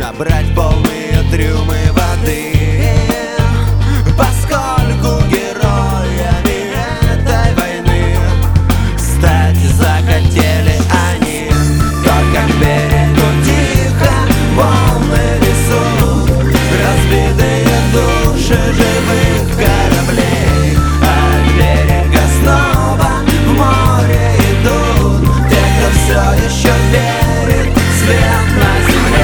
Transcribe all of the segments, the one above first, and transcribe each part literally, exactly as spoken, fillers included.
набрать полные трюмы воды, поскольку героями этой войны стать захотели они. Только к берегу тихо волны несут разбитые души живых кораблей. От берега снова в море идут те, кто все еще верит в свет на земле.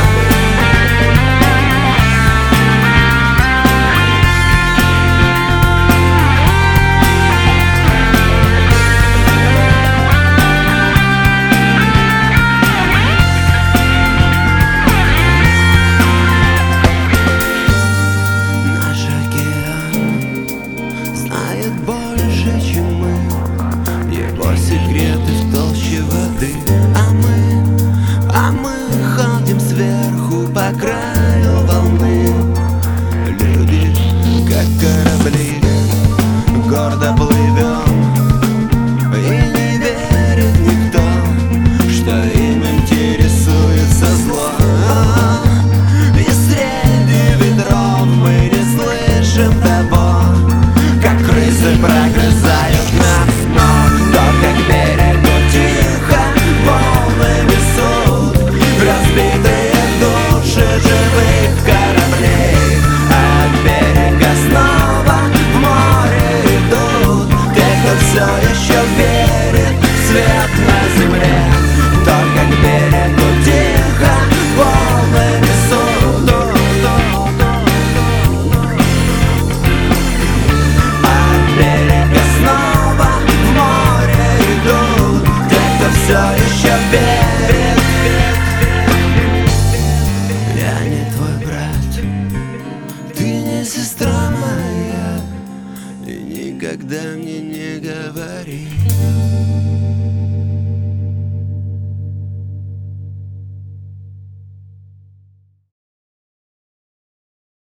Больше, чем мы, его секреты в толще воды. А мы, а мы ходим сверху по краю волны. Люди, как корабли, гордо плывем, и не верит никто, что им интересуется зло. И среди ветров мы не слышим того, как крысы прогрызают нас, но только к берегу тихо волны несут разбитые души живых кораблей. От берега снова в море идут те, кто все еще верит в свет на земле. Только к берегу тихо волны несут. Все еще верит. Я не твой брат, ты не сестра моя, и никогда мне не говори.